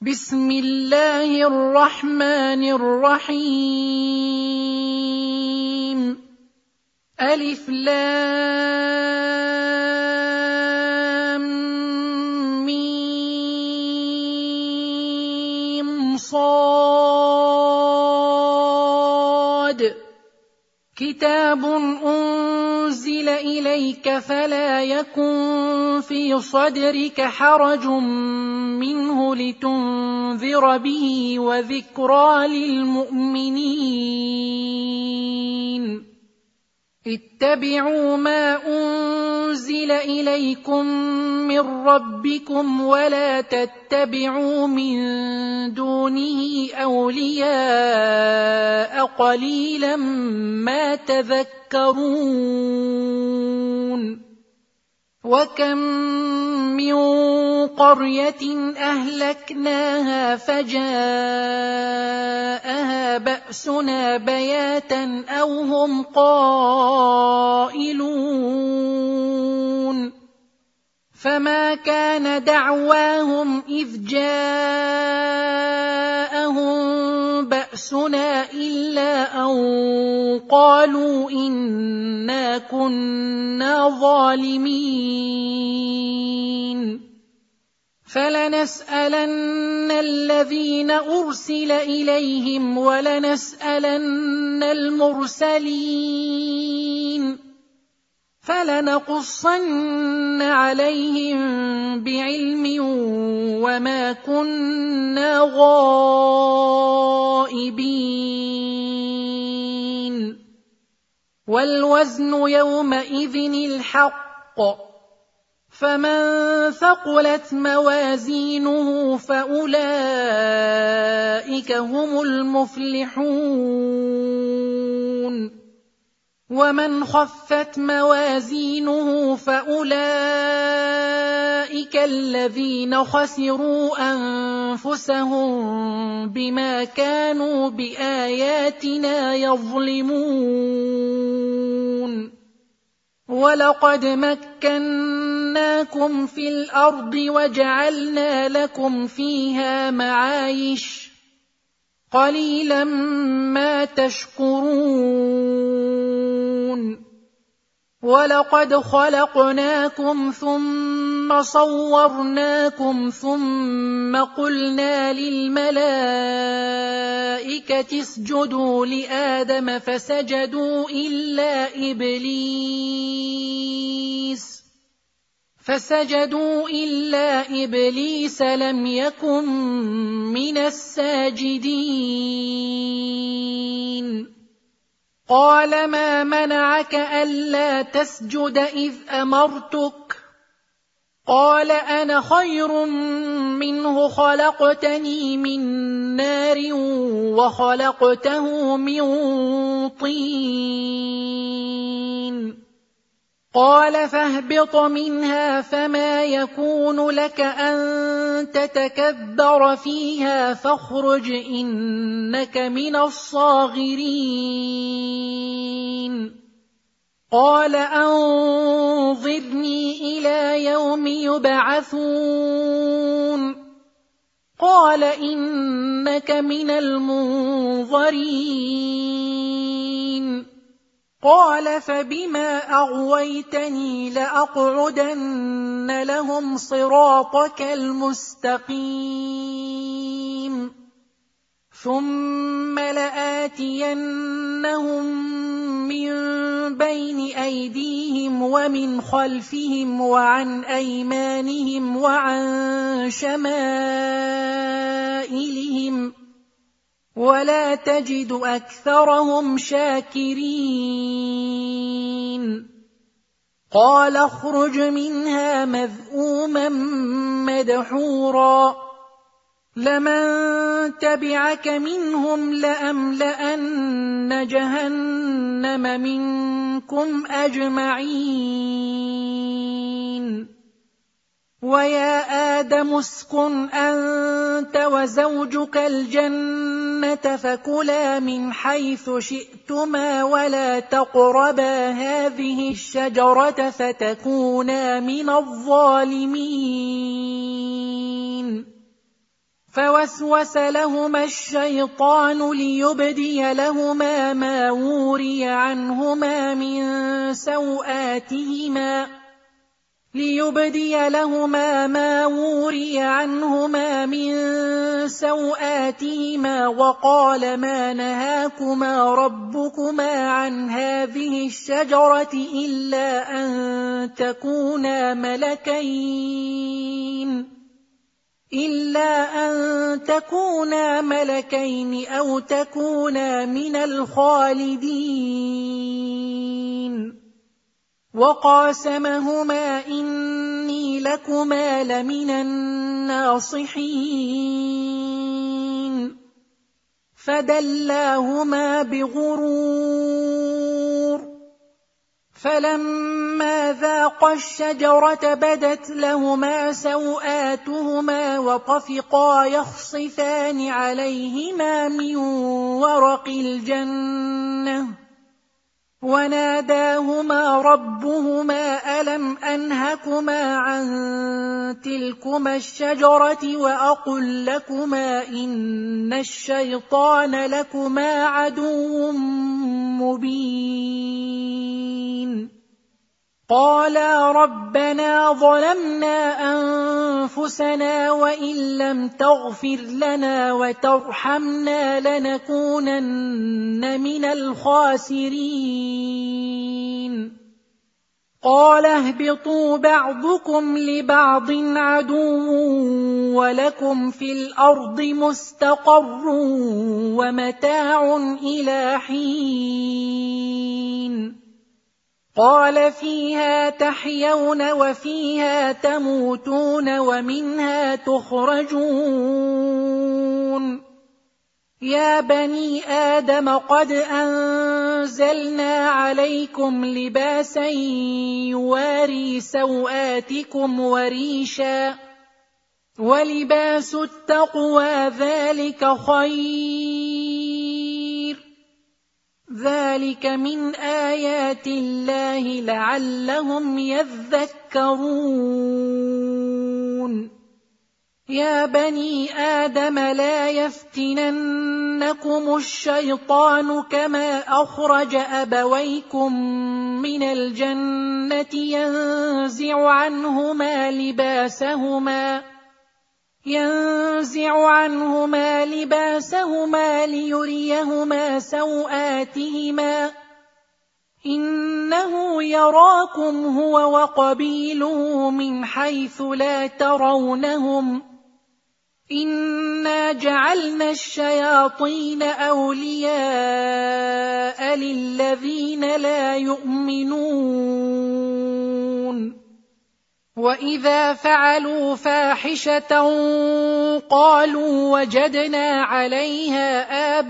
بسم الله الرحمن الرحيم ألف لام ميم صاد كتاب أنزل إليك فلا يكن في صدرك حرج منه لتنذر به وذكرى للمؤمنين اتبعوا ما أنزل إليكم من ربكم ولا تتبعوا من دونه أولياء قليلا ما تذكرون وكم من قرية أهلكناها فجاءها بأسنا بياتا أو هم قائلون فما كان دعواهم إذ جاءهم بأسنا إلا أن قالوا إنا كنا ظالمين فلنسألن الذين أرسل إليهم ولنسألن المرسلين فلنقصن عليهم بعلم وما كنا غائبين والوزن يومئذ الحق فمن ثقلت موازينه فأولئك هم المفلحون ومن خفت موازينه فأولئك الذين خسروا أنفسهم بما كانوا بآياتنا يظلمون ولقد مكناكم في الأرض وجعلنا لكم فيها معايش قليلا ما تشكرون ولقد خلقناكم ثم صورناكم ثم قلنا للملائكة اسجدوا لآدم فسجدوا إلا إبليس لم يكن من الساجدين قال ما منعك ألا تسجد إذ أمرتك قال أنا خير منه خلقتني من نار وخلقته من طين قال فاهبط منها فما يكون لك أن تتكبر فيها فاخرج إنك من الصاغرين قال أنظرني إلى يوم يبعثون قال إنك من المنظرين قال فبما أغويتني لأقعدن لهم صراطك المستقيم ثم لآتينهم من بين أيديهم ومن خلفهم وعن أيمانهم وعن شمائلهم ولا تجد أكثرهم شاكرين قال اخرج منها مذءوما مدحورا لمن تبعك منهم لأملأن جهنم منكم أجمعين ويا آدم اسكن أنت وزوجك الجنة فكلا من حيث شئتما ولا تقربا هذه الشجرة فتكونا من الظالمين فوسوس لهما الشيطان ليبدي لهما ما وري عنهما من سوآتهما وقال ما نهاكما ربكما عن هذه الشجرة إلا أن تكونا ملكين أو تكونا من الخالدين وقاسمهما إني لكما لمن الناصحين فدلاهما بغرور فلما ذاقا الشجرة بدت لهما سوآتهما وطفقا يخصفان عليهما من ورق الجنة وناداهما ربهما ألم أنهكما عن تلكما الشجرة وأقل لكما إن الشيطان لكما عدو مبين قالا ربنا ظلمنا أنفسنا وإن لم تغفر لنا وترحمنا لنكونن من الخاسرين قال اهبطوا بعضكم لبعض عدو ولكم في الأرض مستقر ومتاع إلى حين قال فيها تحيون وفيها تموتون ومنها تخرجون يا بني آدم قد أنزلنا عليكم لباسا يواري سوآتكم وريشا ولباس التقوى ذلك خير ذلك من آيات الله لعلهم يذكرون يا بني آدم لا يفتننكم الشيطان كما أخرج أبويكم من الجنة ينزع عنهما لباسهما ليريهما سوآتهما إنه يراكم هو وقبيله من حيث لا ترونهم إنا جعلنا الشياطين أولياء للذين لا يؤمنون وإذا فعلوا فاحشة قالوا وجدنا عليها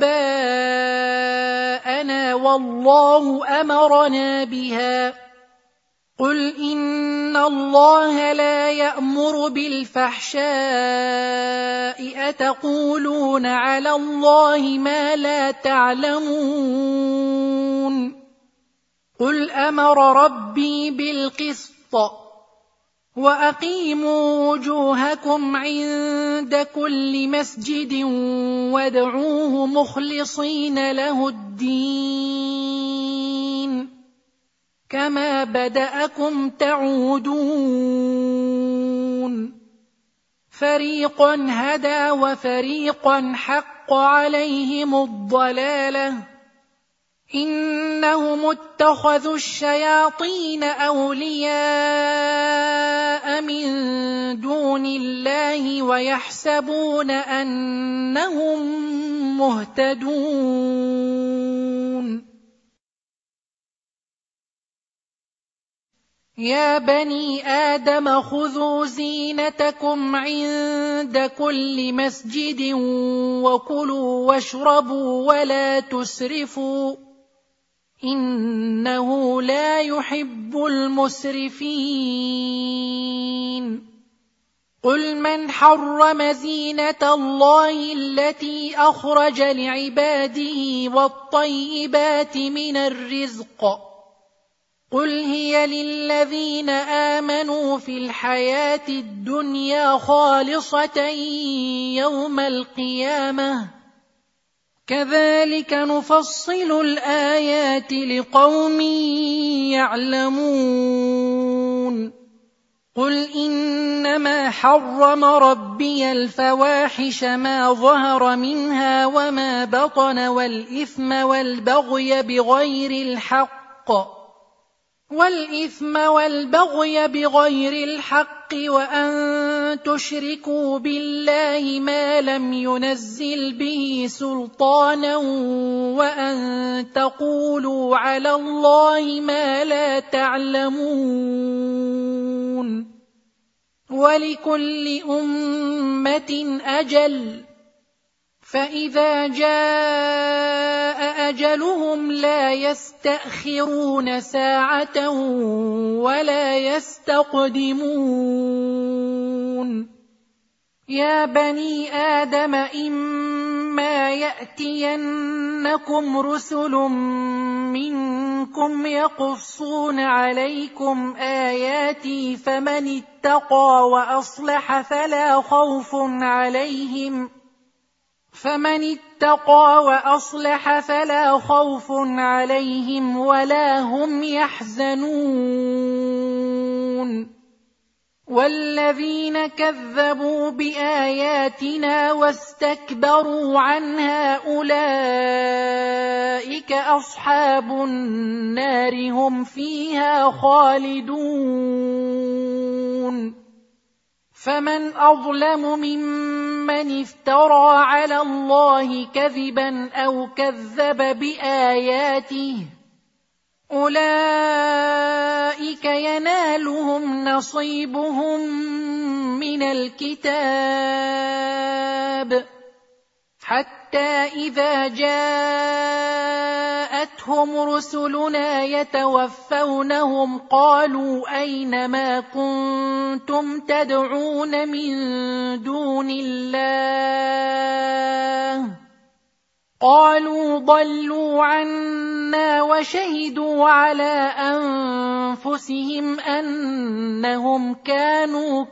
آباءنا والله أمرنا بها قل إن الله لا يأمر بالفحشاء أتقولون على الله ما لا تعلمون قل أمر ربي بالقسط وأقيموا وجوهكم عند كل مسجد وادعوه مخلصين له الدين كما بدأكم تعودون فريقا هدى وفريقا حق عليهم الضلالة إنهم اتخذوا الشياطين أولياء من دون الله ويحسبون أنهم مهتدون يا بني آدم خذوا زينتكم عند كل مسجد وكلوا واشربوا ولا تسرفوا إنه لا يحب المسرفين قل من حرم زينة الله التي أخرج لعباده والطيبات من الرزق قل هي للذين آمنوا في الحياة الدنيا خالصة يوم القيامة كذلك نفصل الآيات لقوم يعلمون قل إنما حرم ربي الفواحش ما ظهر منها وما بطن والإثم والبغي بغير الحق وأن تشركوا بالله ما لم ينزل به سلطانا وأن تقولوا على الله ما لا تعلمون ولكل أمة أجل فإذا جاء أجلهم لا يستأخرون ساعة ولا يستقدمون يا بني آدم إما يأتينكم رسل منكم يقصون عليكم آياتي فمن اتقى وأصلح فلا خوف عليهم ولا هم يحزنون والذين كذبوا بآياتنا واستكبروا عنها أولئك أصحاب النار هم فيها خالدون فمن أظلم ممن افترى على الله كذبا أو كذب بآياته أولئك ينالهم نصيبهم من الكتاب حتى إذا جاءتهم رسلنا يتوفونهم قالوا أين ما كنتم تدعون من دون الله قالوا ضلوا عنا وشهدوا على أنفسهم أنهم كانوا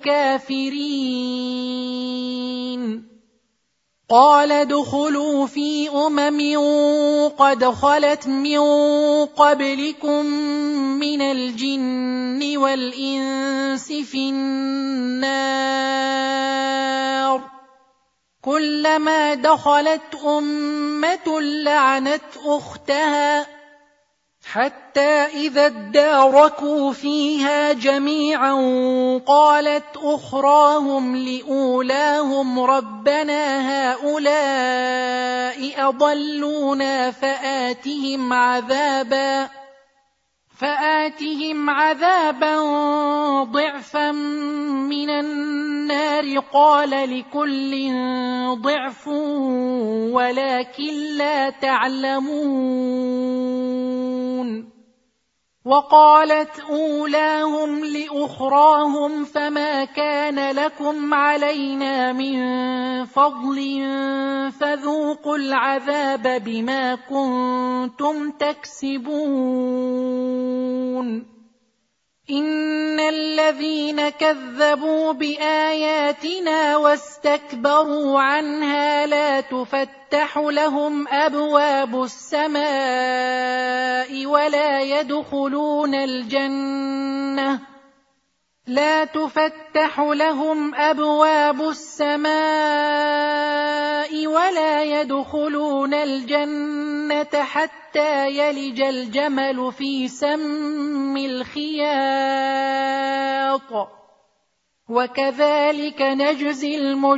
كافرين قال ادخلوا في قد خلت من قبلكم من الجن والإنس في النار كلما دخلت أمة لعنت أختها حتى إذا اداركوا فيها جميعا قالت أخراهم لأولاهم ربنا هؤلاء أضلونا فآتهم عذابا ضعفا من النار قال لكل ضعف ولكن لا تعلمون وقالت أولاهم لأخراهم فما كان لكم علينا من فضل فذوقوا العذاب بما كنتم تكسبون إن الذين كذبوا بآياتنا واستكبروا عنها لا تفتح لهم أبواب السماء ولا يدخلون الجنة حتى يلج الجمل في سم الخياط وكذلك نجزي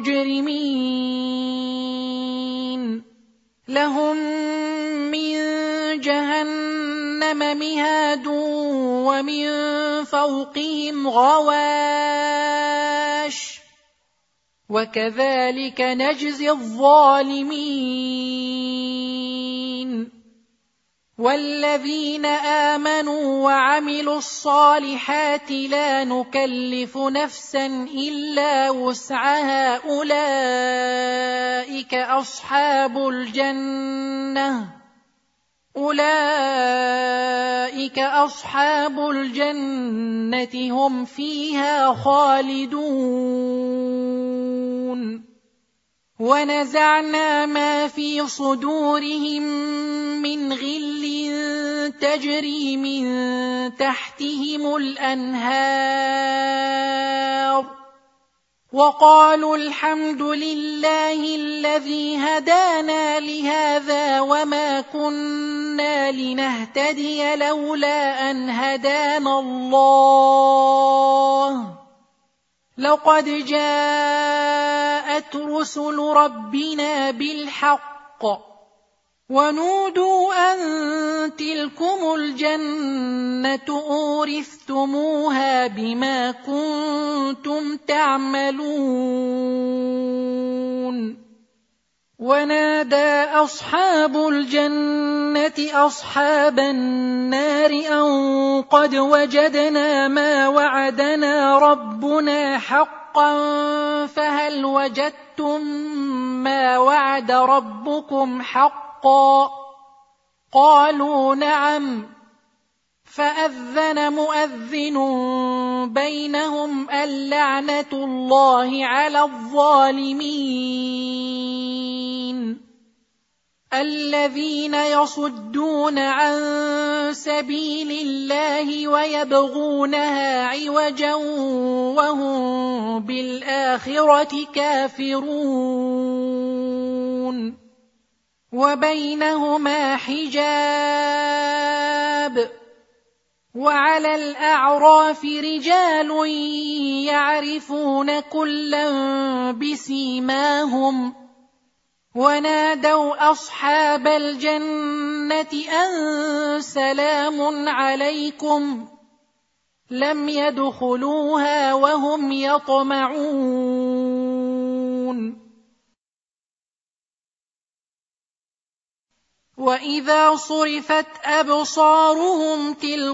المجرمين لهم من جهنم مهاد ومن فوقهم غواش وكذلك نجزي الظالمين والذين آمنوا وعملوا الصالحات لا نكلف نفسا إلا وسعها أولئك أصحاب الجنة أولئك أصحاب الجنة هم فيها خالدون ونزعنا ما في صدورهم من غل تجري من تحتهم الأنهار وقالوا الحمد لله الذي هدانا لهذا وما كنا لنهتدي لولا أن هدانا الله لقد جاءت رسل ربنا بالحق ونودوا أن تلكم الجنة أورثتموها بما كنتم تعملون ونادى أصحاب الجنة أصحاب النار أن قد وجدنا ما وعدنا ربنا حقا فهل وجدتم ما وعد ربكم حقا قالوا نعم فأذن مؤذن بينهم اللعنة الله على الظالمين الذين يصدون عن سبيل الله ويبغونها عوجا وهم بالآخرة كافرون وبينهما حجاب وعلى الأعراف رجال يعرفون كلا بسيماهم ونادوا أصحاب الجنة أن سلام عليكم لم يدخلوها وهم يطمعون وإذا صرفت أبصارهم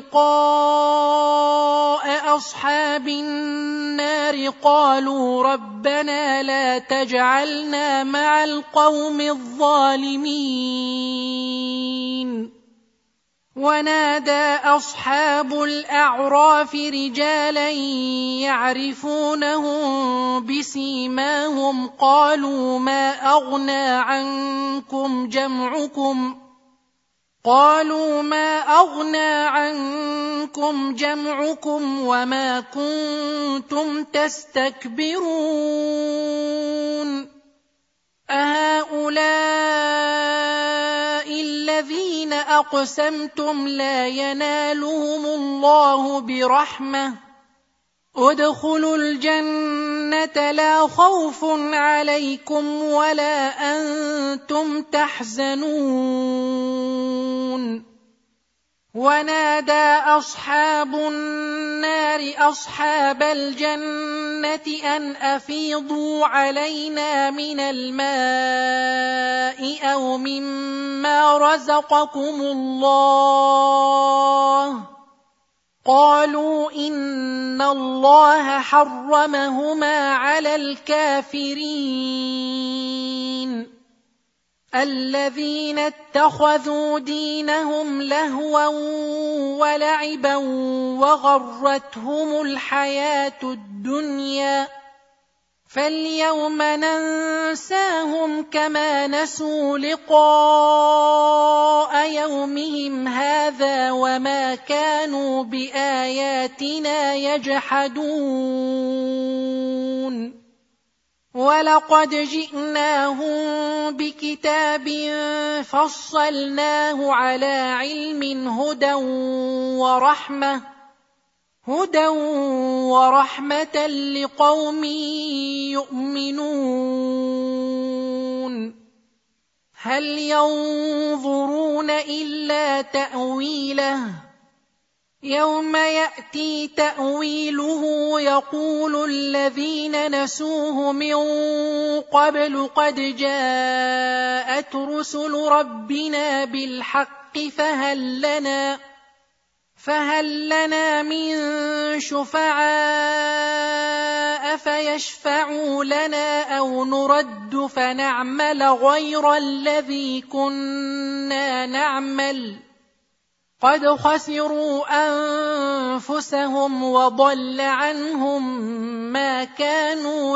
تلقاء أصحاب النار قالوا ربنا لا تجعلنا مع القوم الظالمين ونادى أصحاب الأعراف رجالا يعرفونهم بسيماهم قالوا ما أغنى عنكم جمعكم وما كنتم تستكبرون أهؤلاء الذين أقسمتم لا ينالهم الله برحمة ادخلوا الجنة لا خوف عليكم ولا أنتم تحزنون ونادى أصحاب النار أصحاب الجنة أن أفيضوا علينا من الماء أو مما رزقكم الله قالوا إن الله حرمهما على الكافرين الذين اتخذوا دينهم لهوا ولعبا وغرتهم الحياة الدنيا فاليوم ننساهم كما نسوا لقاء يومهم هذا وما كانوا بآياتنا يجحدون ولقد جئناهم بكتاب فصلناه على علم هدى ورحمة لقوم يؤمنون هل ينظرون إلا تأويله يوم يأتي تأويله يقول الذين نسوه من قبل قد جاءت رسل ربنا بالحق فهل لنا من شفعاء فيشفعوا لنا أو نرد فنعمل غير الذي كنا نعمل قد خسروا أنفسهم وضل عنهم ما كانوا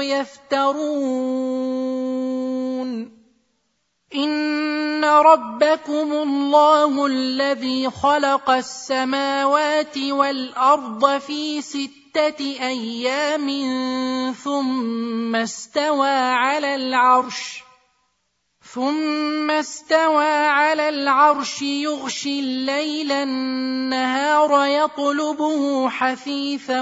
يفترون إن ربكم الله الذي خلق السماوات والأرض في 6 أيام ثم استوى على العرش يغشي الليل النهار يطلبه حثيثا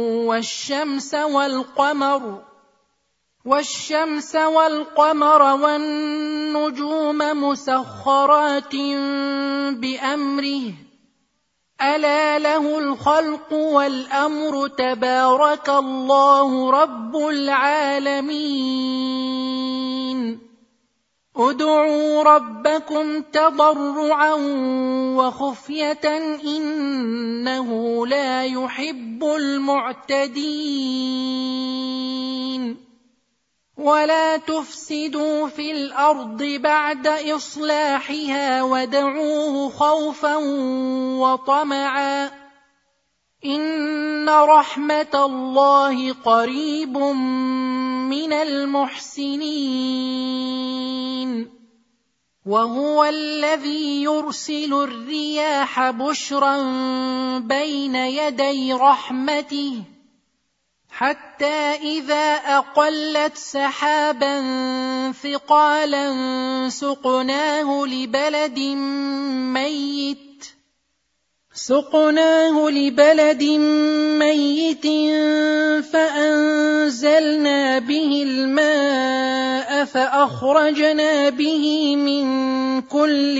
والشمس والقمر والنجوم مسخرات بأمره ألا له الخلق والأمر تبارك الله رب العالمين ادعوا ربكم تضرعا وخفية إنه لا يحب المعتدين ولا تفسدوا في الأرض بعد إصلاحها وادعوه خوفا وطمعا إن رحمة الله قريب من المحسنين وهو الذي يرسل الرياح بشرا بين يدي رحمته حتى إذا أقلت سحابا ثقالا سقناه لبلد ميت فأنزلنا به الماء فأخرجنا به من كل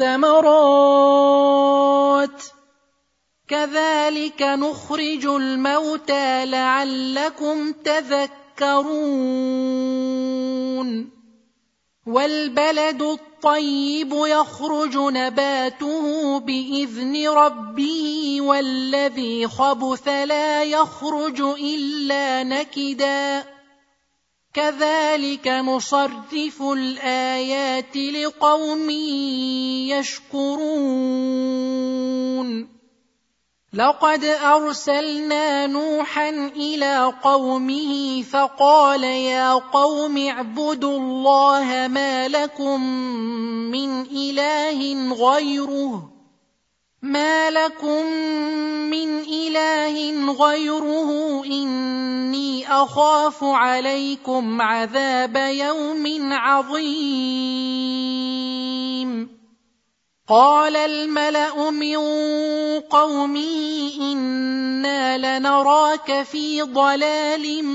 الثمرات كذلك نخرج الموتى لعلكم تذكرون والبلد الطيب يخرج نباته بإذن ربه والذي خبث لا يخرج إلا نكدا كذلك نصرف الآيات لقوم يشكرون لقد أرسلنا نوحا إلى قومه فقال يا قوم اعبدوا الله ما لكم من إله غيره إني أخاف عليكم عذاب يوم عظيم قال الملأ من قومه إنا لنراك في ضلال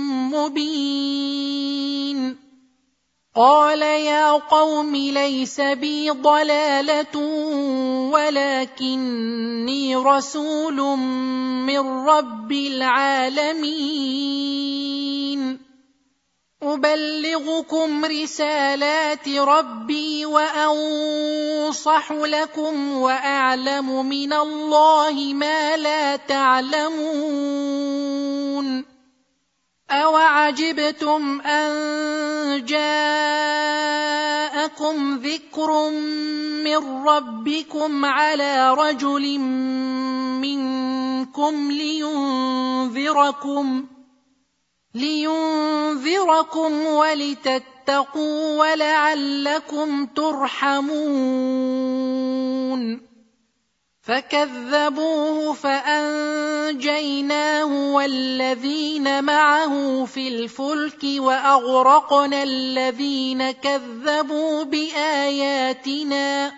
مبين قال يا قوم ليس بي ضلالة ولكني رسول من رب العالمين أبلغكم رسالات ربي وأنصح لكم وأعلم من الله ما لا تعلمون أوعجبتم أن جاءكم ذكر من ربكم على رجل منكم لينذركم ولتتقوا ولعلكم ترحمون فكذبوه فأنجيناه والذين معه في الفلك وأغرقنا الذين كذبوا بآياتنا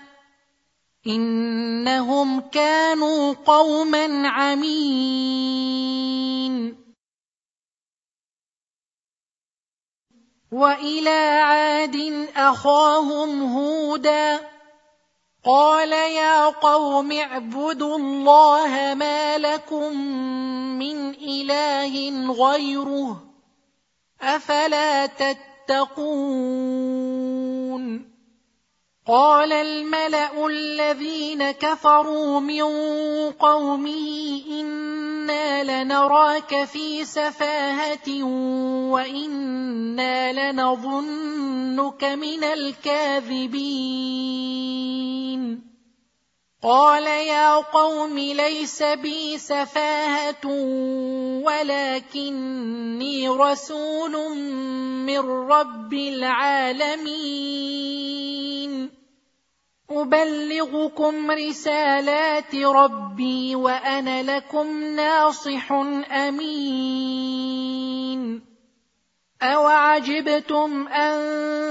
إنهم كانوا قوما عمين وإلى عاد أخاهم هودا قال يا قوم اعبدوا الله ما لكم من إله غيره أفلا تتقون قال الملأ الذين كفروا من قومه إنا لنراك في سفاهة وإنا لنظنك من الكاذبين قال يا قوم ليس بي سفاهة ولكني رسول من رب العالمين أبلغكم رسالات ربي وأنا لكم ناصح أمين أوعجبتم أن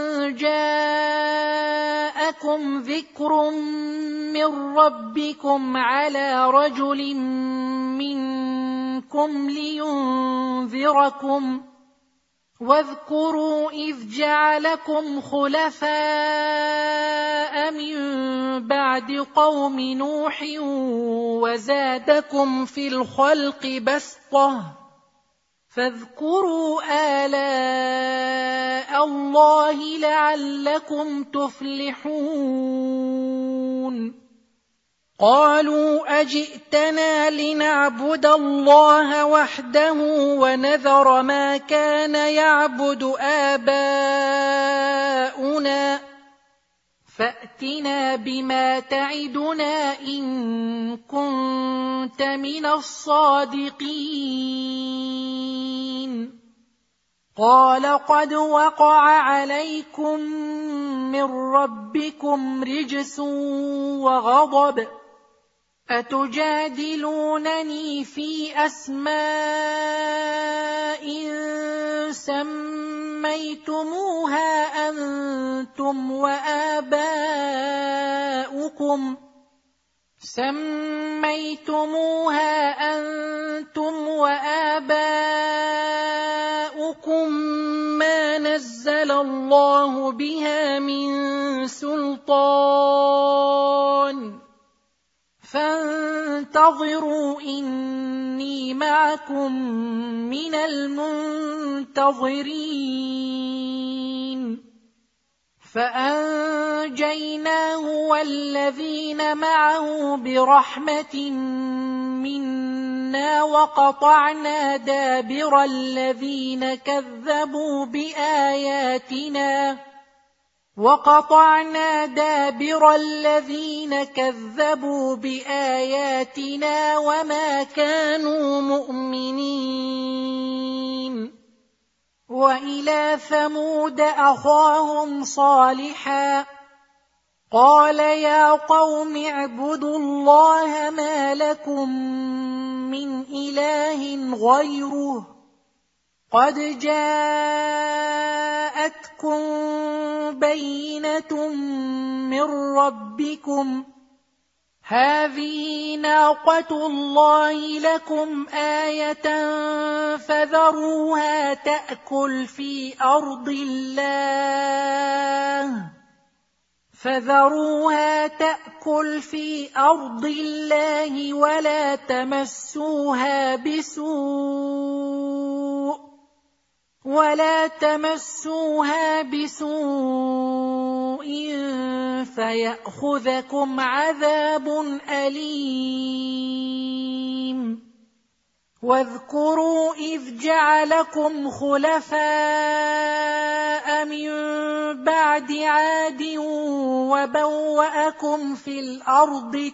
جاءكم ذكر من ربكم على رجل منكم لينذركم واذكروا إذ جعلكم خلفاء من بعد قوم نوح وزادكم في الخلق بسطة فاذكروا آلاء الله لعلكم تفلحون قالوا أجئتنا لنعبد الله وحده ونذر ما كان يعبد آباؤنا فأتنا بما تعدنا إن كنت من الصادقين قال قد وقع عليكم من ربكم رجس وغضب أتجادلونني في أسماء سميتموها أنتم وآباؤكم ما نزل الله بها من سلطان فانتظروا إني معكم من المنتظرين فأنجيناه والذين معه برحمة منا وقطعنا دابر الذين كذبوا بآياتنا وما كانوا مؤمنين وإلى ثمود أخاهم صالحا قال يا قوم اعبدوا الله ما لكم من إله غيره قد جاءتكم بينة من ربكم هذه ناقة الله لكم آية فذروها تأكل في أرض الله ولا تمسوها بسوء فيأخذكم عذاب أليم واذكروا إذ جعلكم خلفاء من بعد عاد وبوأكم في الأرض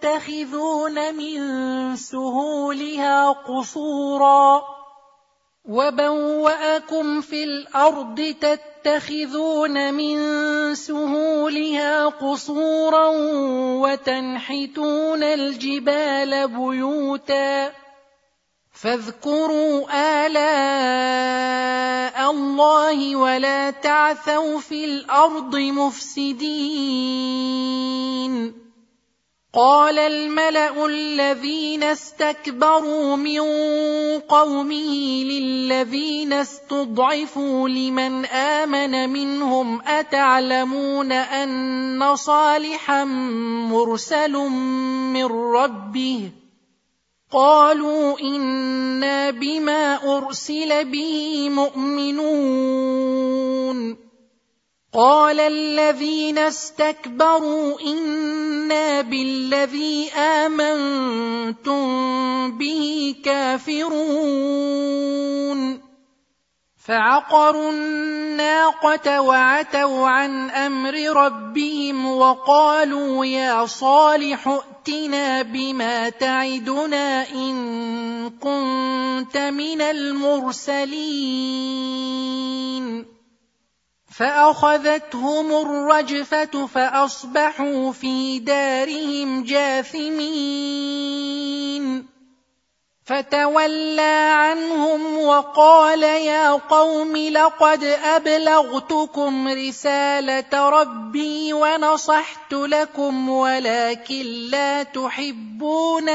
تتخذون من سهولها قصورا وتنحتون الجبال بيوتا فاذكروا آلاء الله ولا تعثوا في الأرض مفسدين قال الملأ الذين استكبروا من قومه للذين استضعفوا لمن آمن منهم أتعلمون أن صالحا مرسل من ربه قالوا إنا بما أرسل به مؤمنون قال وقال الذين استكبروا إنا بالذي آمنتم به كافرون فعقروا الناقة وعتوا عن أمر ربهم وقالوا يا صالح ائتنا بما تعدنا إن كنت من المرسلين فأخذتهم الرجفة فأصبحوا في دارهم جاثمين فتولى عنهم وقال يا قوم لقد أبلغتكم رسالة ربي ونصحت لكم ولكن لا تحبون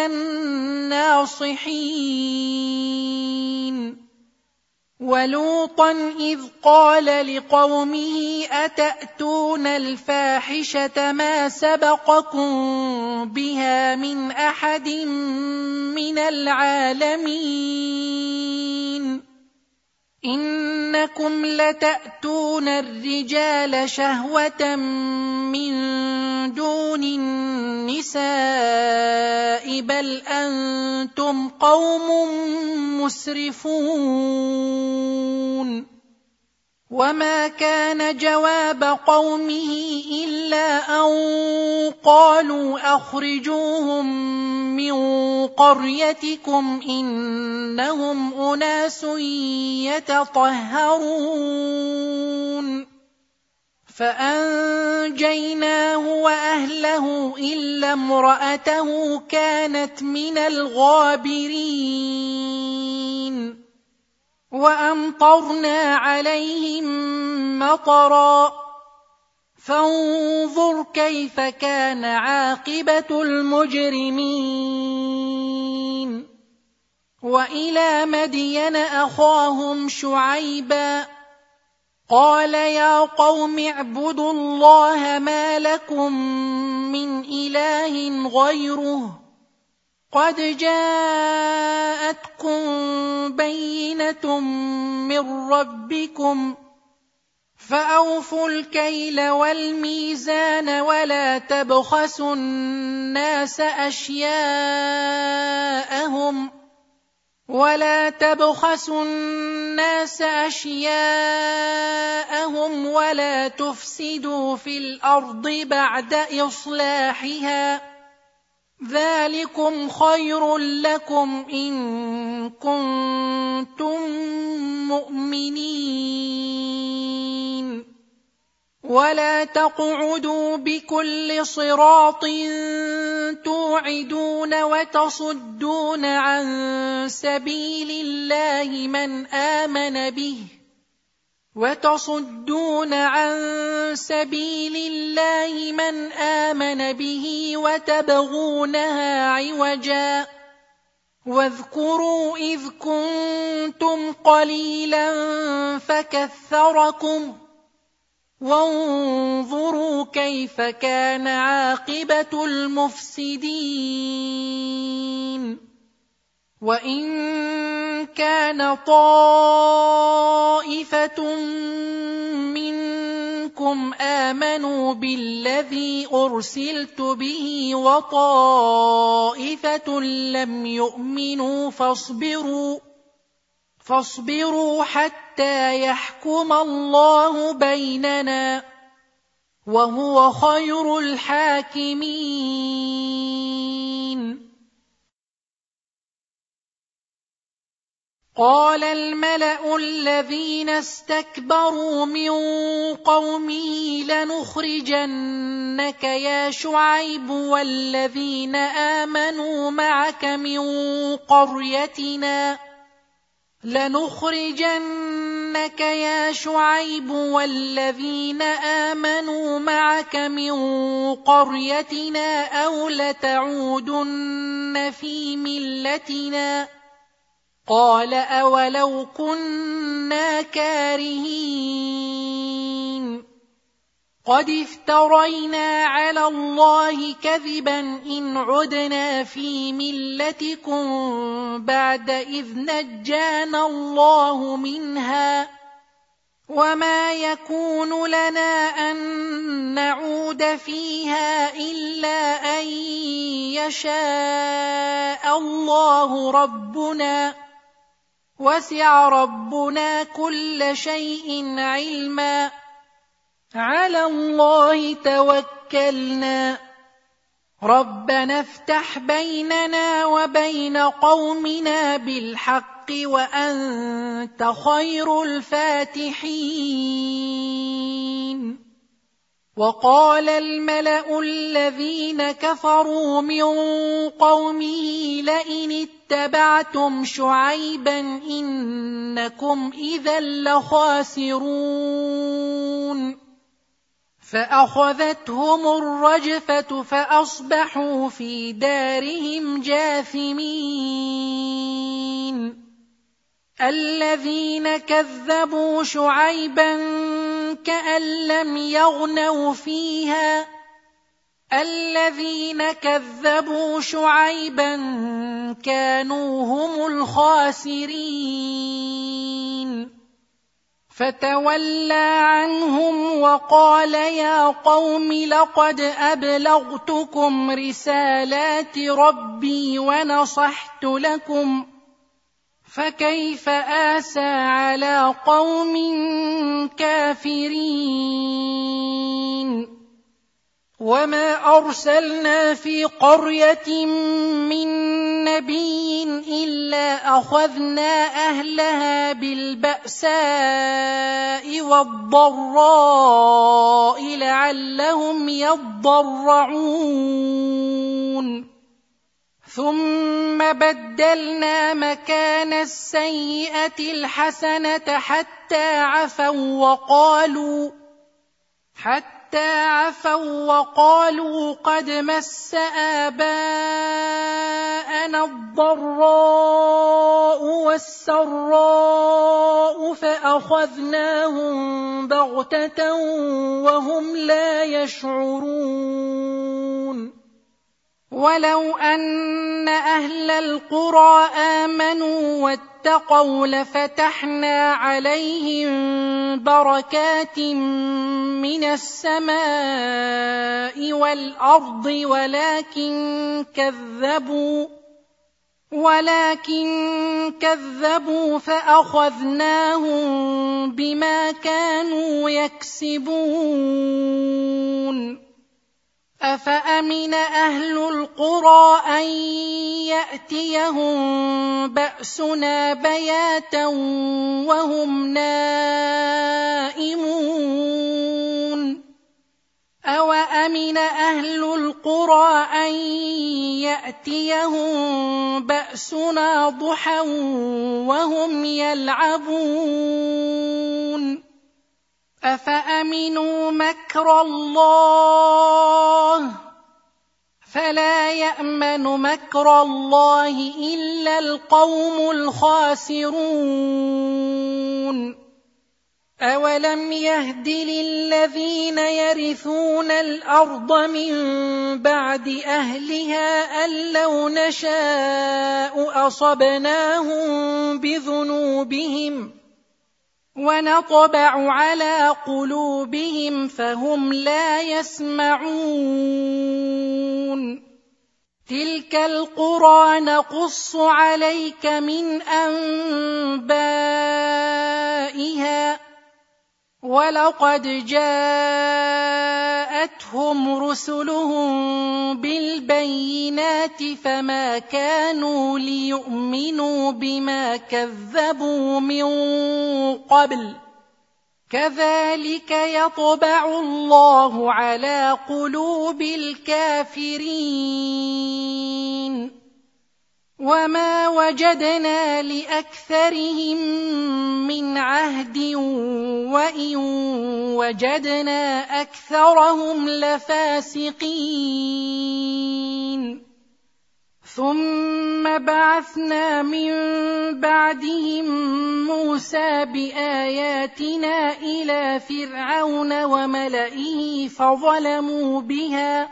الناصحين ولوطا إذ قال لقومه أتأتون الفاحشة ما سبقكم بها من أحد من العالمين إنكم لتأتون الرجال شهوة من دون النساء بل أنتم قوم مسرفون وما كان جواب قومه إلا أن قالوا أخرجوهم من قريتكم إنهم أناس يتطهرون فأنجيناه وأهله إلا امرأته كانت من الغابرين وأمطرنا عليهم مطرا فانظر كيف كان عاقبة المجرمين وإلى مدين أخاهم شعيبا قال يا قوم اعبدوا الله ما لكم من إله غيره قد جاءتكم بينة من ربكم فأوفوا الكيل والميزان ولا تبخسوا الناس أشياءهم ولا تفسدوا في الأرض بعد إصلاحها ذلكم خير لكم إن كنتم مؤمنين ولا تقعدوا بكل صراط توعدون وتصدون عن سبيل الله من آمن به وتبغونها عوجا واذكروا إذ كنتم قليلا فكثركم وانظروا كيف كان عاقبة المفسدين وإن كان طائفة منكم آمنوا بالذي أرسلت به وطائفة لم يؤمنوا فاصبروا حتى يحكم الله بيننا وهو خير الحاكمين قال الملأ الذين استكبروا من قومه لنخرجنك يا شعيب والذين آمنوا معك من قريتنا أو لتعودن في ملتنا قال أولو كنا كارهين قد افترينا على الله كذبا إن عدنا في ملتكم بعد إذ نجانا الله منها وما يكون لنا أن نعود فيها إلا أن يشاء الله ربنا وسع ربنا كل شيء علما على الله توكلنا ربنا افتح بيننا وبين قومنا بالحق وأنت خير الفاتحين. وقال الملأ الذين كفروا من قومه لئن اتبعتم شعيبا إنكم إذا لخاسرون فأخذتهم الرجفة فأصبحوا في دارهم جاثمين. الذين كذبوا شعيبا كأن لم يغنوا فيها الذين كذبوا شعيبا كانوا هم الخاسرين. فتولى عنهم وقال يا قوم لقد أبلغتكم رسالات ربي ونصحت لكم فكيف آسى على قوم كافرين. وما أرسلنا في قرية من نبي إلا أخذنا أهلها بالبأساء والضراء لعلهم يضرعون ثم بدلنا مكان السيئة الحسنة حتى عفوا وقالوا قد مس آباءنا الضراء والسراء فأخذناهم بغتة وهم لا يشعرون. ولو أن أهل القرى آمنوا واتقوا لفتحنا عليهم بركات من السماء والأرض ولكن كذبوا فأخذناهم بما كانوا يكسبون. أفأمن أهل القرى أن يأتيهم بأسنا بياتا وهم نائمون أوأمن أهل القرى أن يأتيهم بأسنا ضحى وهم يلعبون أفأمنوا مكر الله فلا يأمن مكر الله إلا القوم الخاسرون. أولم يهد للذين يرثون الأرض من بعد أهلها أن لو نشاء أصبناهم بذنوبهم ونطبع على قلوبهم فهم لا يسمعون. تلك القرى نقص عليك من أنبائها ولقد جاءتهم رسلهم بالبينات فما كانوا ليؤمنوا بما كذبوا من قبل كذلك يطبع الله على قلوب الكافرين. وما وجدنا لأكثرهم من عهد وإن وجدنا أكثرهم لفاسقين. ثم بعثنا من بعدهم موسى بآياتنا إلى فرعون وملئه فظلموا بها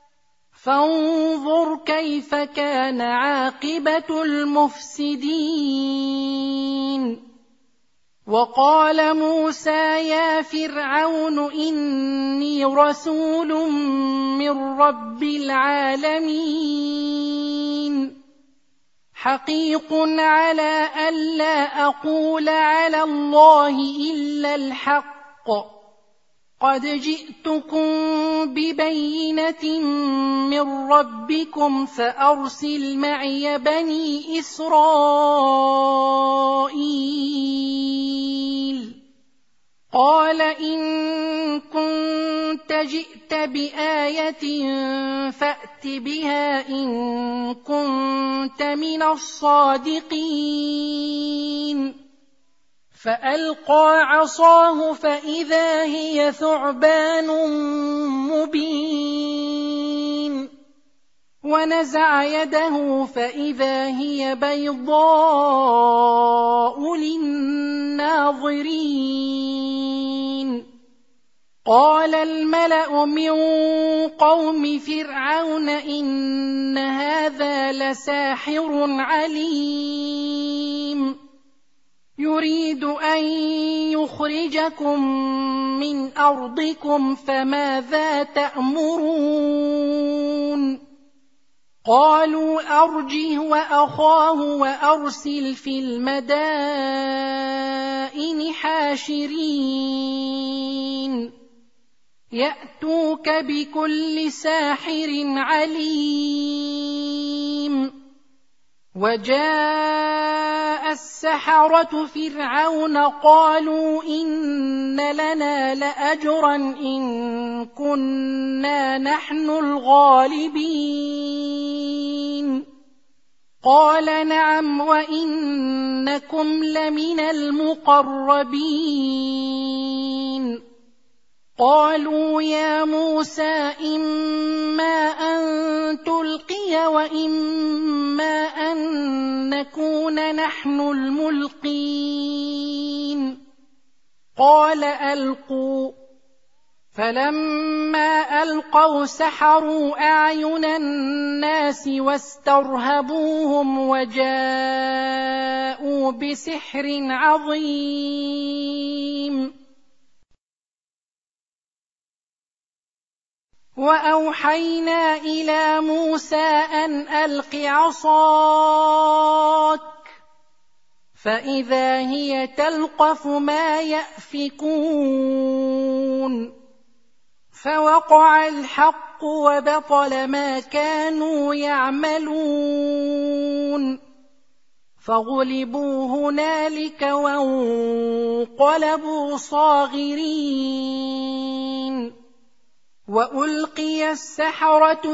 فانظر كيف كان عاقبة المفسدين. وقال موسى يا فرعون إني رسول من رب العالمين حقيق على ألا أقول على الله إلا الحق قد جئتكم ببينة من ربكم فأرسل معي بني إسرائيل قال إن كنت جئت بآية فأت بها إن كنت من الصادقين فألقى عصاه فإذا هي ثعبان مبين ونزع يده فإذا هي بيضاء للناظرين قال الملأ من قوم فرعون إن هذا لساحر عليم يريد أن يخرجكم من أرضكم فماذا تأمرون قالوا أرجه وأخاه وأرسل في المدائن حاشرين يأتوك بكل ساحر عليم وجاء السحرة فرعون قالوا إن لنا لأجرا إن كنا نحن الغالبين قال نعم وإنكم لمن المقربين قالوا يا موسى إما أن تلقي وإما أن نكون نحن الملقين قال ألقوا فلما ألقوا سحروا أعين الناس واسترهبوهم وجاءوا بسحر عظيم وأوحينا إلى موسى أن ألق عصاك فإذا هي تلقف ما يأفكون فوقع الحق وبطل ما كانوا يعملون فغلبوا هنالك وانقلبوا صاغرين وألقي السحرة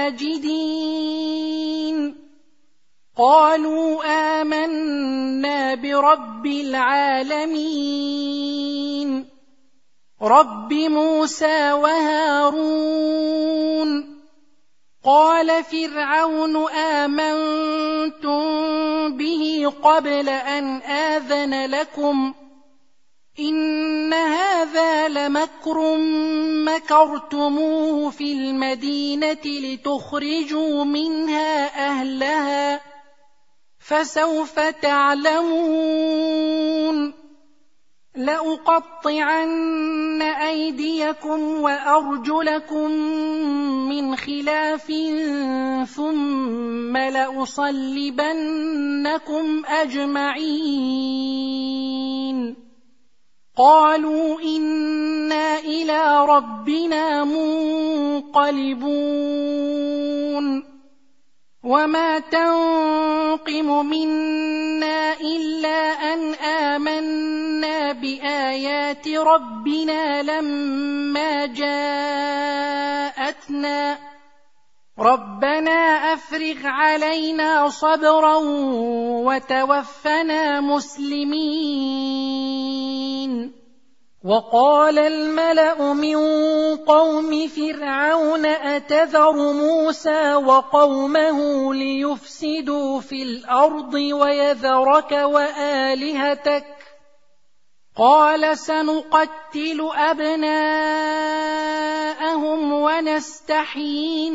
ساجدين قالوا آمنا برب العالمين رب موسى وهارون قال فرعون آمنتم به قبل أن آذن لكم إن هذا لمكر مكرتموه في المدينة لتخرجوا منها أهلها فسوف تعلمون لأقطعن أيديكم وأرجلكم من خلاف ثم لأصلبنكم أجمعين قالوا إنا إلى ربنا منقلبون وما تنقم منا إلا أن آمنا بآيات ربنا لما جاءتنا ربنا أفرغ علينا صبرا وتوفنا مسلمين وقال الملأ من قوم فرعون أتذر موسى وقومه ليفسدوا في الأرض ويذرك وآلهتك قال سنقتل أبناءهم ونستحيي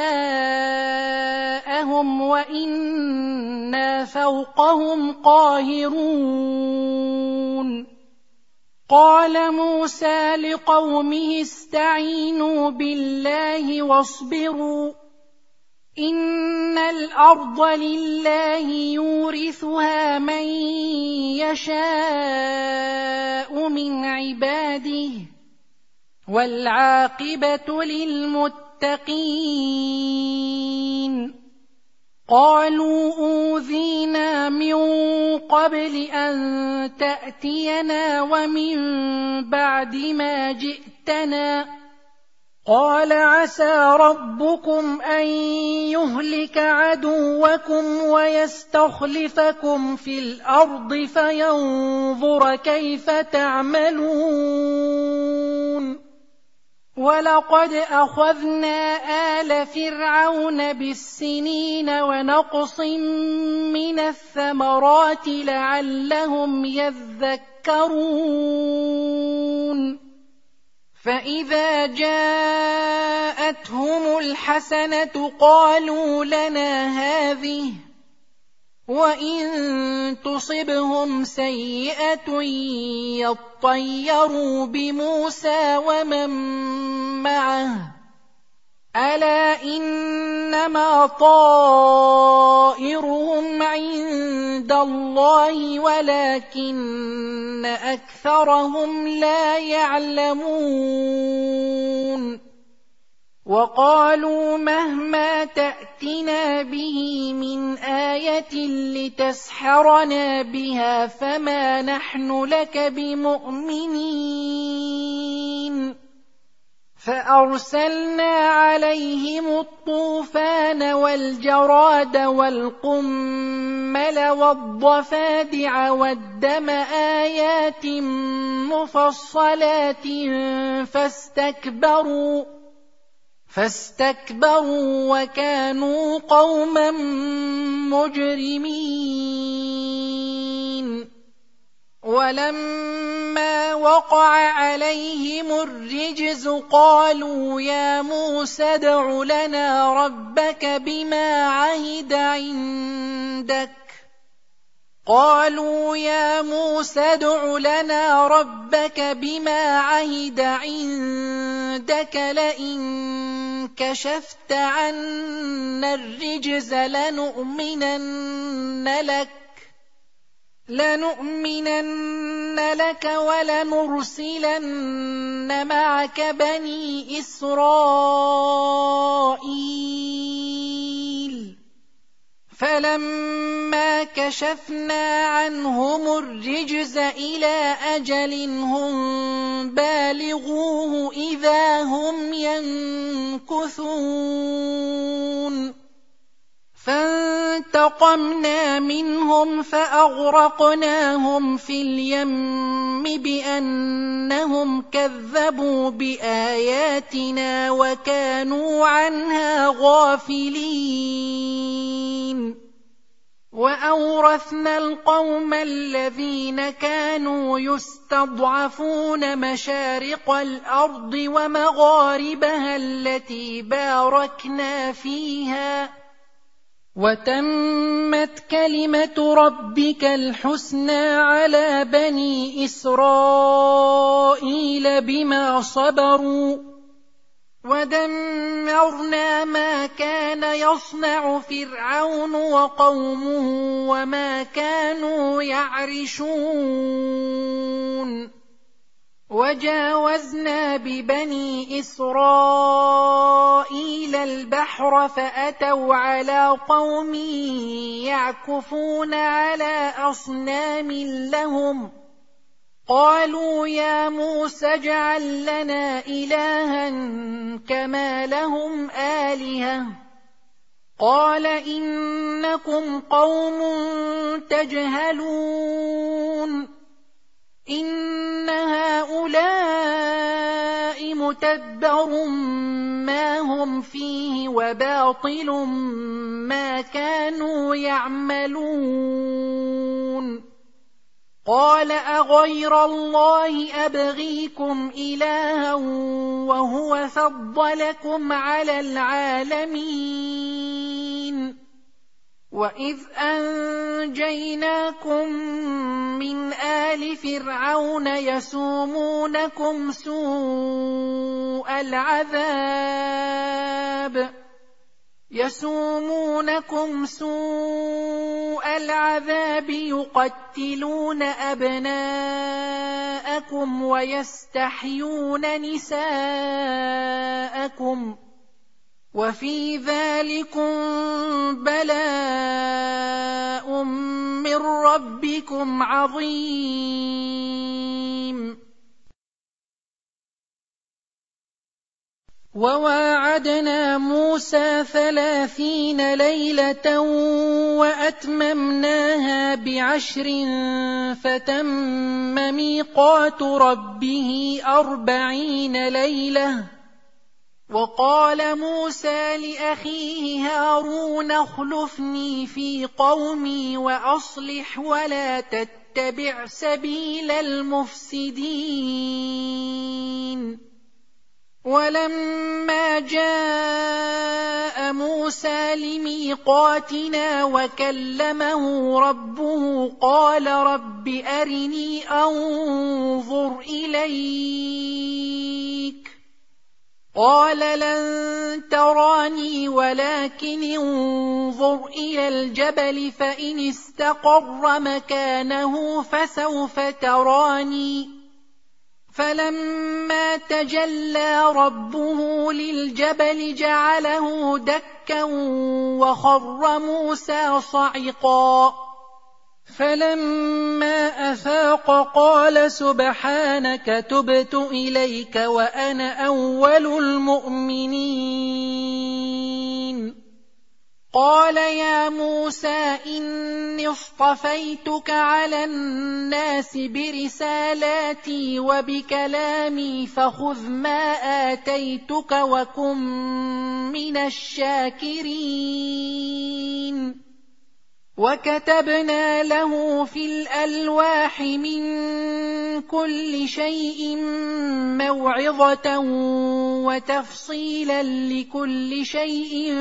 نساءهم وإنا فوقهم قاهرون قال موسى لقومه استعينوا بالله واصبروا إن الأرض لله يورثها من يشاء من عباده والعاقبة للمتقين قالوا أوذينا من قبل أن تأتينا ومن بعد ما جئتنا قال عسى ربكم أن يهلك عدوكم ويستخلفكم في الأرض فينظر كيف تعملون ولقد أخذنا آل فرعون بالسنين ونقص من الثمرات لعلهم يذكرون فإذا جاءتهم الحسنة قالوا لنا هذه وإن تصبهم سيئة يطيروا بموسى ومن معه ألا إنما طائرهم عند الله ولكن أكثرهم لا يعلمون وقالوا مهما تأتنا به من آية لتسحرنا بها فما نحن لك بمؤمنين فأرسلنا عليهم الطوفان والجراد والقمل والضفادع والدم آيات مفصلات فاستكبروا وكانوا قوما مجرمين ولما وقع عليهم الرجز قالوا يا موسى ادع لنا ربك بما عهد عندك لئن كشفت عنا الرجز لنؤمنن لك ولنرسلن معك بني إسرائيل فلما كشفنا عنهم الرجز إلى أجل هم بالغوه إذا هم ينكثون فانتقمنا منهم فأغرقناهم في اليم بأنهم كذبوا بآياتنا وكانوا عنها غافلين وأورثنا القوم الذين كانوا يستضعفون مشارق الأرض ومغاربها التي باركنا فيها وتمت كلمة ربك الحسنى على بني إسرائيل بما صبروا ودمرنا ما كان يصنع فرعون وقومه وما كانوا يعرشون وجاوزنا ببني إسرائيل البحر فأتوا على قوم يعكفون على أصنام لهم قالوا يا موسى اجعل لنا إلها كما لهم آلهة قال إنكم قوم تجهلون إن هؤلاء متبر ما هم فيه وباطل ما كانوا يعملون قال أغير الله أبغيكم إلها وهو فضلكم على العالمين وإذ أنجيناكم من آل فرعون يسومونكم سوء العذاب يقتلون أبناءكم ويستحيون نساءكم وفي ذلكم بلاء من ربكم عظيم. وواعدنا موسى 30 ليلة وأتممناها ب10 فتم ميقات ربه 40 ليلة. وقال موسى لأخيه هارون اخلفني في قومي وأصلح ولا تتبع سبيل المفسدين. ولما جاء موسى لميقاتنا وكلمه ربه قال رب أرني أنظر إليك قال لن تراني ولكن انظر إلى الجبل فإن استقر مكانه فسوف تراني. فلما تجلى ربه للجبل جعله دكا وخر موسى صعقا. فلما أفاق قال سبحانك تبت إليك وأنا أول المؤمنين. قال يا موسى إني اصطفيتك على الناس برسالاتي وبكلامي فخذ ما آتيتك وكن من الشاكرين. وكتبنا له في الألواح من كل شيء موعظة وتفصيلا لكل شيء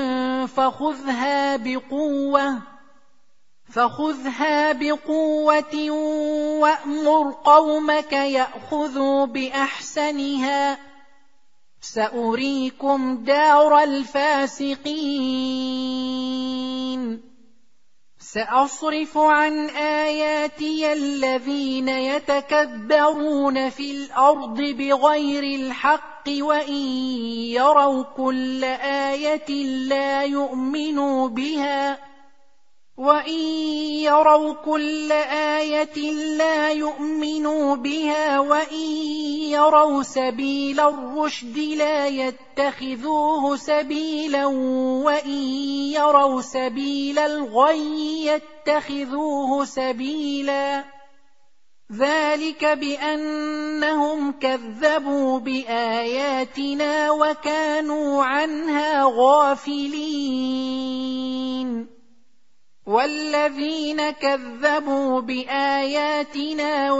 فخذها بقوة وأمر قومك يأخذوا بأحسنها سأريكم دار الفاسقين. سأصرف عن آياتي الذين يتكبرون في الأرض بغير الحق وإن يروا كل آية لا يؤمنوا بها وإن يروا سبيل الرشد لا يتخذوه سبيلا وإن يروا سبيل الغي يتخذوه سبيلا. ذلك بأنهم كذبوا بآياتنا وكانوا عنها غافلين. والذين كذبوا بآياتنا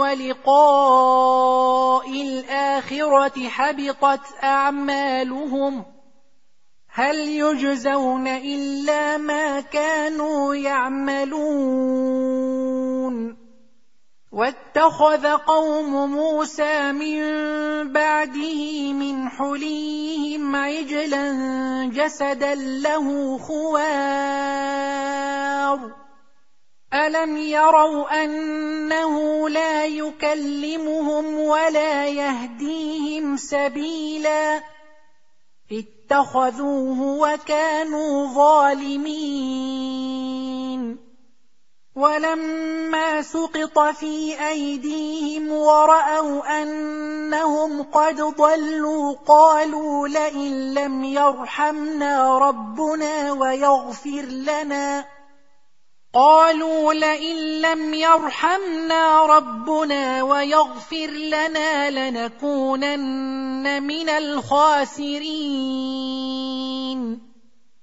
ولقاء الآخرة حبطت أعمالهم هل يجزون إلا ما كانوا يعملون. واتخذ قوم موسى من بعده من حليهم عجلا جسدا له خوار ألم يروا أنه لا يكلمهم ولا يهديهم سبيلا اتخذوه وكانوا ظالمين. ولما سقط في أيديهم ورأوا أنهم قد ضلوا قالوا لئن لم يرحمنا ربنا ويغفر لنا لنكونن من الخاسرين.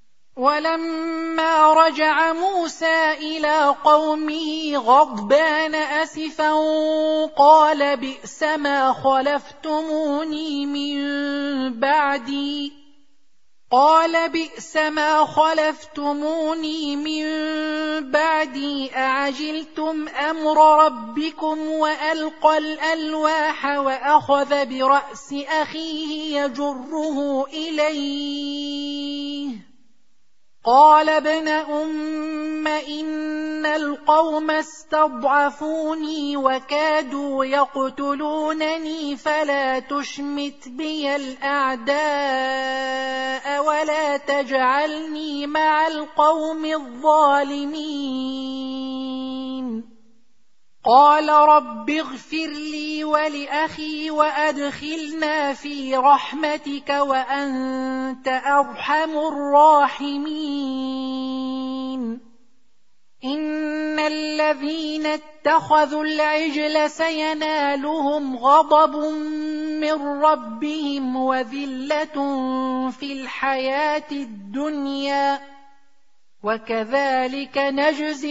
ولما رجع موسى إلى قومه غضبان أسفا قال بئس ما خلفتموني من بعدي قال بئس ما خلفتموني من بعدي أعجلتم أمر ربكم وألقى الألواح وأخذ برأس أخيه يجره إليه قال ابن أم إن القوم استضعفوني وكادوا يقتلونني فلا تشمت بي الأعداء ولا تجعلني مع القوم الظالمين قال رب اغفر لي ولأخي وأدخلنا في رحمتك وأنت أرحم الراحمين إن الذين اتخذوا العجل سينالهم غضب من ربهم وذلة في الحياة الدنيا وكذلك نجزي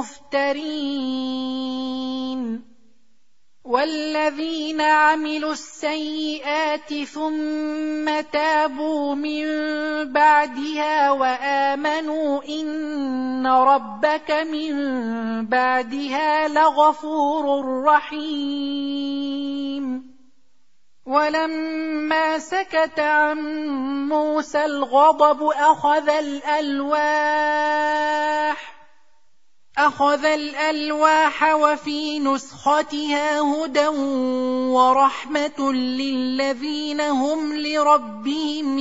المفترين والذين عملوا السيئات ثم تابوا من بعدها وآمنوا إن ربك من بعدها لغفور رحيم ولما سكت عن موسى الغضب أخذ الألواح وفي نسختها هدى ورحمة للذين هم لربهم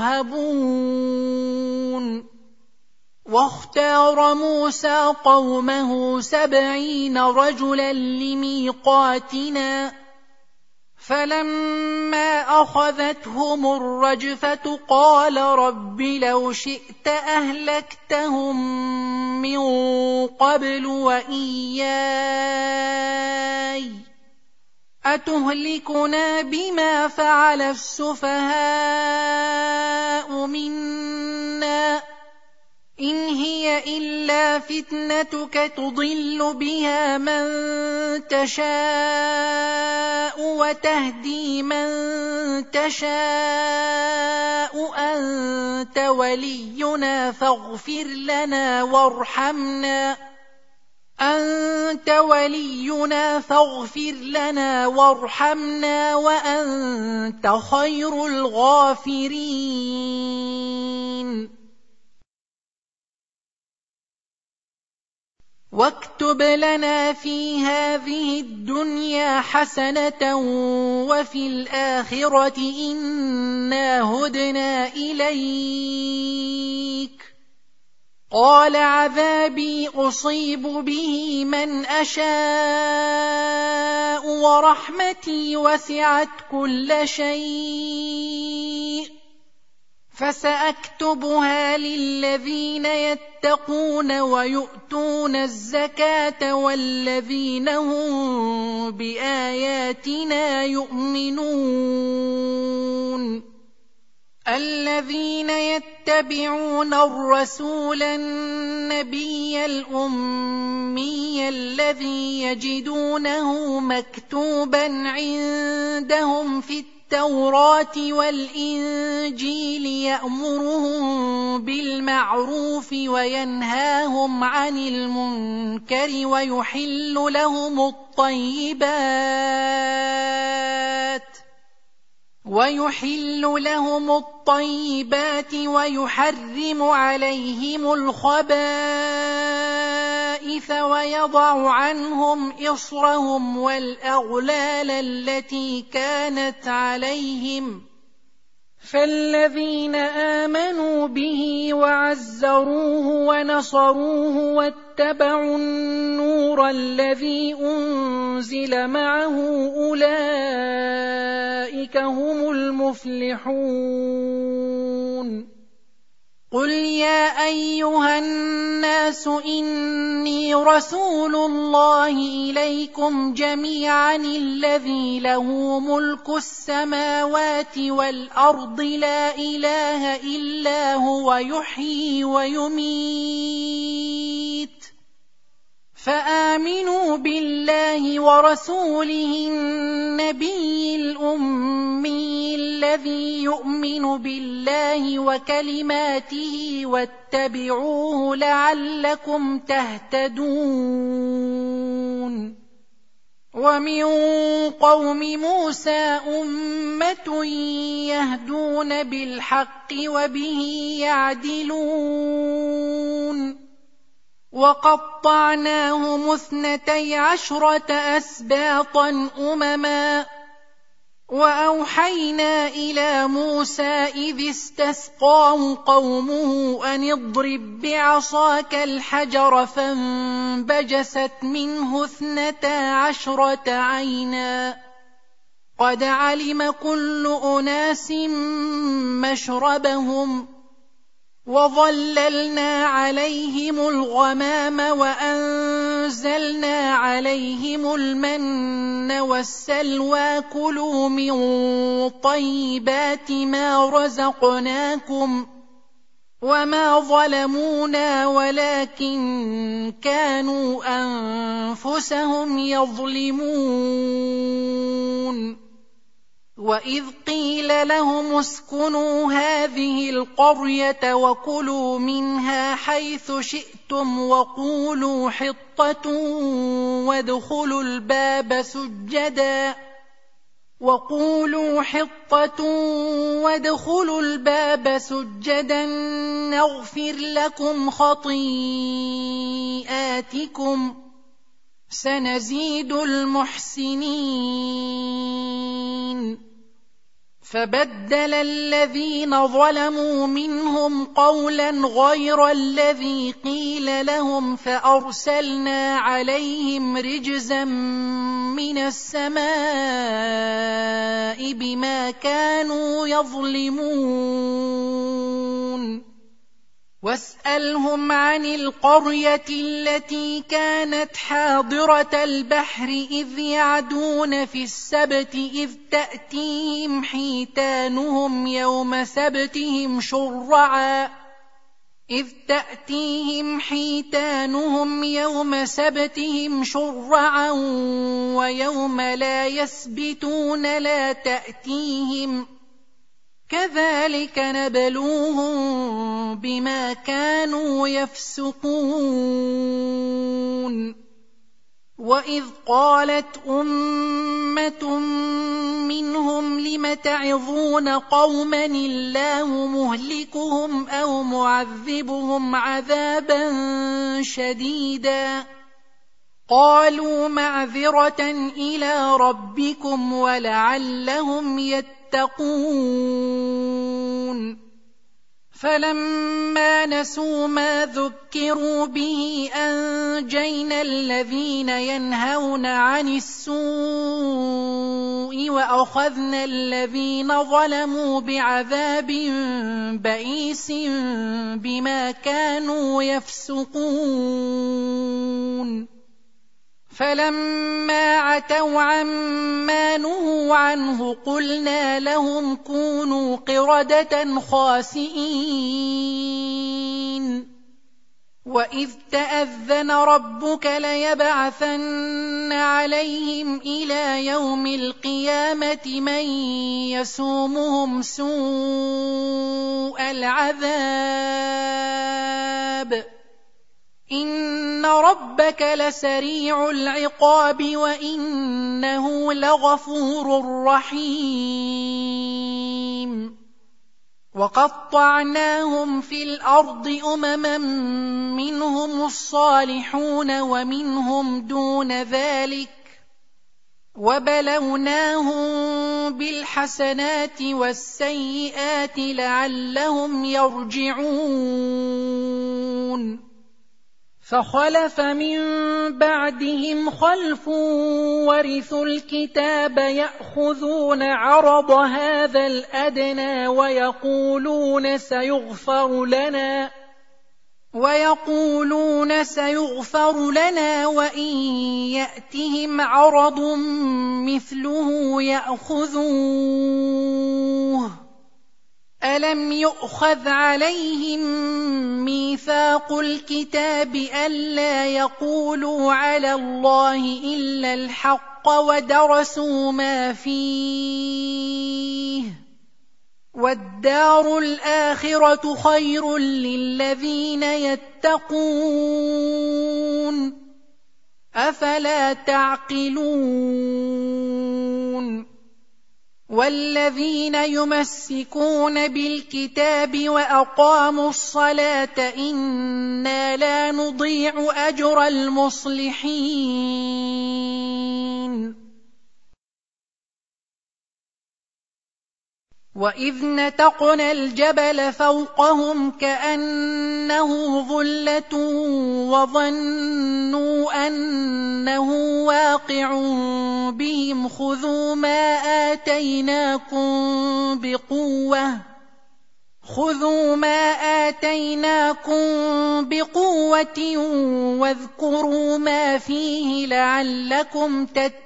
يرهبون واختار موسى قومه 70 رجلا لميقاتنا فلما أخذتهم الرجفة قال رب لو شئت أهلكتهم من قبل وإياي أتهلكنا بما فعل السفهاء منا إن هي إلا فتنتك تضل بها من تشاء وتهدي من تشاء أنت ولينا فاغفر لنا وارحمنا وأنت خير الغافرين واكتب لنا في هذه الدنيا حسنة وفي الآخرة إنا هدنا إليك قال عذابي أصيب به من أشاء ورحمتي وسعت كل شيء فسأكتبها للذين يتقون ويؤتون الزكاة والذين هم بآياتنا يؤمنون الذين يتبعون الرسول النبي الأمي الذي يجدونه مكتوبا عندهم في التوراة والإنجيل يأمرهم بالمعروف وينهاهم عن المنكر ويحل لهم الطيبات ويحرم عليهم الخبائث ويضع عنهم إصرهم والأغلال التي كانت عليهم فالذين آمنوا به وعزروه ونصروه واتبعوا النور الذي أنزل معه أولئك هم المفلحون قل يا أيها الناس إني رسول الله إليكم جميعا الذي له ملك السماوات والأرض لا إله إلا هو يحيي ويميت فآمنوا بالله ورسوله النبي الأمي الذي الذي يؤمن بالله وكلماته واتبعوه لعلكم تهتدون. ومن قوم موسى أمة يهدون بالحق وبه يعدلون. وقطعناهم 12 أسباطا أمما. وأوحينا إلى موسى إذ استسقاه قومه أن اضرب بعصاك الحجر فانبجست منه 12 عينا قد علم كل أناس مشربهم وظللنا عليهم الغمام وأنزلنا عليهم المن والسلوى كلوا من طيبات ما رزقناكم وما ظلمونا ولكن كانوا أنفسهم يظلمون. وإذ قيل لهم اسكنوا هذه القرية وكلوا منها حيث شئتم وقولوا حطة وادخلوا الباب سجدا نغفر لكم خطيئاتكم سنزيد المحسنين. فبدل الذين ظلموا منهم قولا غير الذي قيل لهم فأرسلنا عليهم رجزا من السماء بما كانوا يظلمون. واسألهم عن القرية التي كانت حاضرة البحر إذ يعدون في السبت إذ تأتيهم حيتانهم يوم سبتهم شرعا ويوم لا يسبتون لا تأتيهم كذلك نبلوهم بما كانوا يفسقون. وإذ قالت أمة منهم لم تعظون قوما الله مهلكهم أو معذبهم عذابا شديدا قالوا معذرة إلى ربكم ولعلهم يتقون. فلما نسوا ما ذكروا به أنجينا الذين ينهون عن السوء وأخذنا الذين ظلموا بعذاب بئيس بما كانوا يفسقون. فلما عتوا عما نهوا عنه قلنا لهم كونوا قردة خاسئين. وإذ تأذن ربك ليبعثن عليهم إلى يوم القيامة من يسومهم سوء العذاب إن ربك لسريع العقاب وإنه لغفور رحيم. وقطعناهم في الأرض أمما منهم الصالحون ومنهم دون ذلك وبلوناهم بالحسنات والسيئات لعلهم يرجعون. فخلف من بعدهم خلف ورثوا الكتاب يأخذون عرض هذا الأدنى ويقولون سيغفر لنا وإن يأتهم عرض مثله يأخذوه. ألم يؤخذ عليهم ميثاق الكتاب ألا يقولوا على الله إلا الحق ودرسوا ما فيه والدار الآخرة خير للذين يتقون أفلا تعقلون والذين يمسكون بالكتاب وأقاموا الصلاة إنا لا نضيع أجر المصلحين وإذ نتقنا الجبل فوقهم كأنه ظلة وظنوا أنه واقع بهم خذوا ما آتيناكم بقوة واذكروا ما فيه لعلكم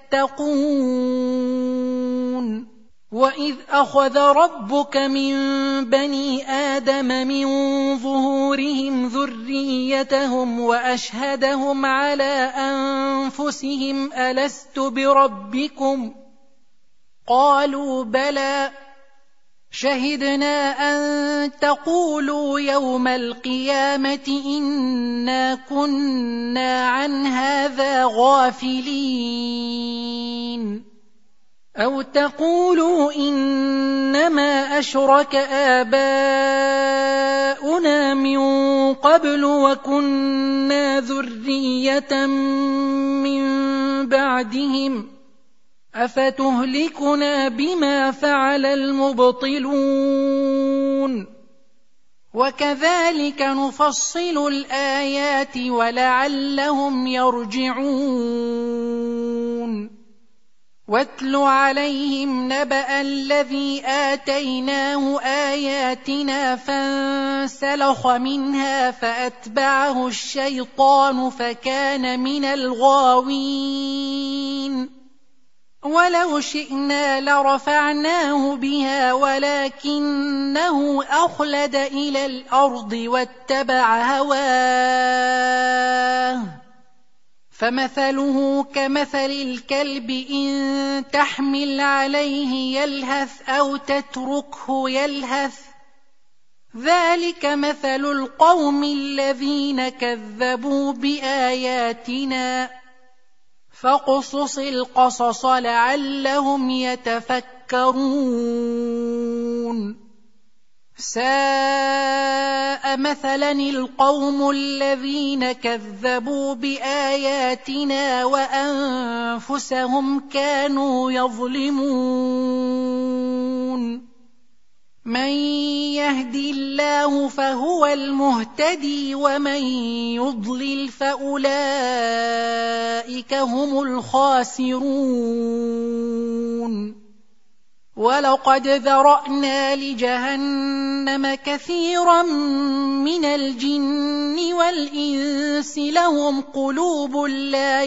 تتقون وإذ أخذ ربك من بني آدم من ظهورهم ذريتهم وأشهدهم على أنفسهم ألست بربكم قالوا بلى شهدنا أن تقولوا يوم القيامة إنا كنا عن هذا غافلين أو تقولوا إنما أشرك آباؤنا من قبل وكنا ذرية من بعدهم أفتهلكنا بما فعل المبطلون وكذلك نفصل الآيات ولعلهم يرجعون واتل عليهم نبأ الذي آتيناه آياتنا فانسلخ منها فأتبعه الشيطان فكان من الغاوين ولو شئنا لرفعناه بها ولكنه أخلد إلى الأرض واتبع هواه فمثله كمثل الكلب إن تحمل عليه يلهث أو تتركه يلهث ذلك مثل القوم الذين كذبوا بآياتنا فاقصص القصص لعلهم يتفكرون ساء مثلا القوم الذين كذبوا بآياتنا وأنفسهم كانوا يظلمون من يهد الله فهو المهتدي ومن يضلل فأولئك هم الخاسرون ولقد ذرأنا لجهنم كثيرا من الجن والإنس لهم قلوب لا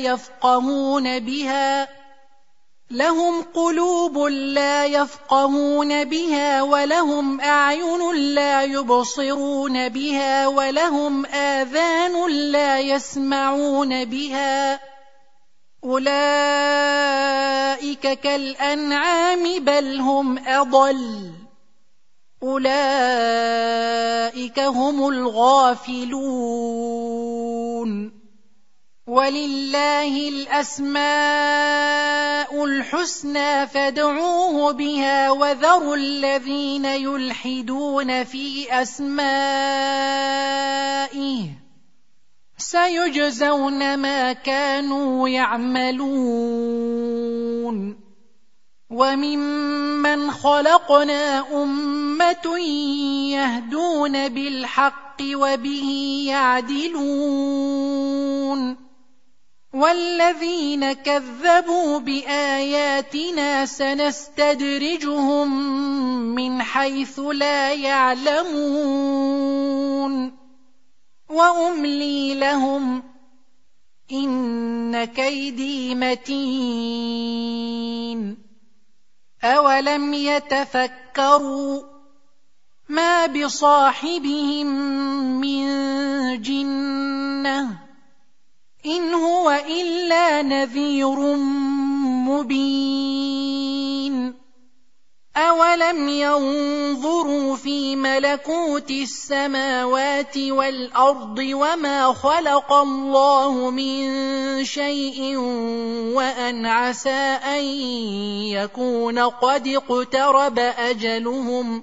يفقهون بها ولهم أعين لا يبصرون بها ولهم آذان لا يسمعون بها أولئك كالأنعام بل هم أضل أولئك هم الغافلون ولله الأسماء الحسنى فادعوه بها وذروا الذين يلحدون في أسمائه سيجزون ما كانوا يعملون وممن خلقنا أمة يهدون بالحق وبه يعدلون والذين كذبوا بآياتنا سنستدرجهم من حيث لا يعلمون وأملي لهم إن كيدي متين أولم يتفكروا ما بصاحبهم من جنة إن هو إلا نذير مبين أولم ينظروا في ملكوت السماوات والأرض وما خلق الله من شيء وأن عسى أن يكون قد اقترب أجلهم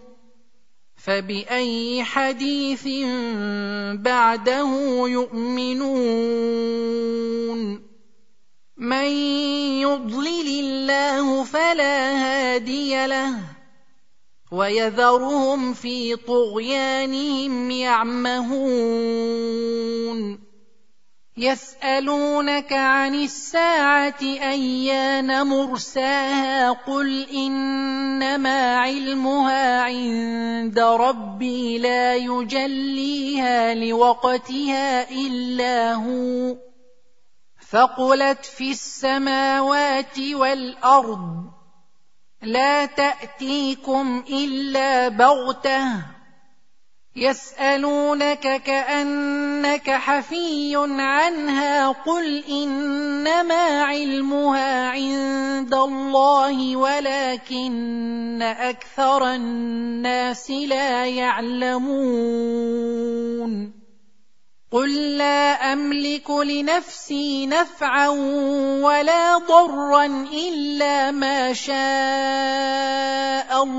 فبأي حديث بعده يؤمنون من يضلل الله فلا هادي له ويذرهم في طغيانهم يعمهون يسألونك عن الساعة أيان مرساها قل إنما علمها عند ربي لا يجليها لوقتها إلا هو ثقلت في السماوات والأرض لا تأتيكم إلا بغتة يسألونك كأنك حفي عنها قل إنما علمها عند الله ولكن أكثر الناس لا يعلمون قل لا أملك لنفسي نفعا ولا ضرا إلا ما شاء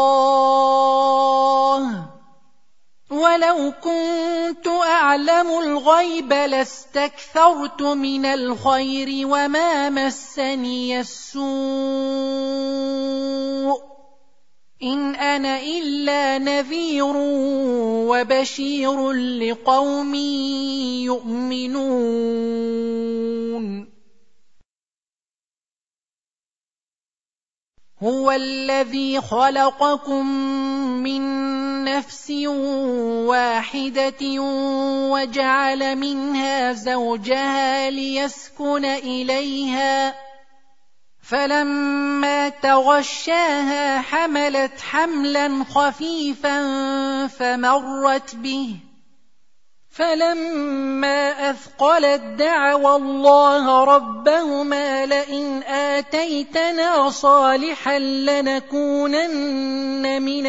الله ولو كنت أعلم الغيب لاستكثرت من الخير وما مسني السوء إن أنا إلا نذير وبشير لقوم يؤمنون هو الذي خلقكم من نفس واحدة وجعل منها زوجها ليسكن إليها فلما تغشاها حملت حملا خفيفا فمرت به فلما أثقلت دعوا الله ربهما لئن آتيتنا صالحا لنكونن من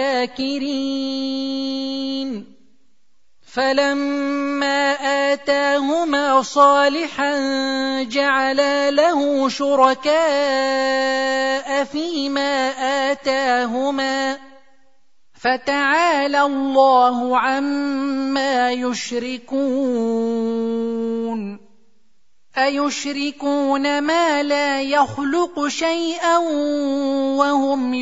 الشاكرين فلما آتاهما صالحا جعلا له شركاء فيما آتاهما فتعالى الله عما يشركون أيشركون ما لا يخلق شيئا وهم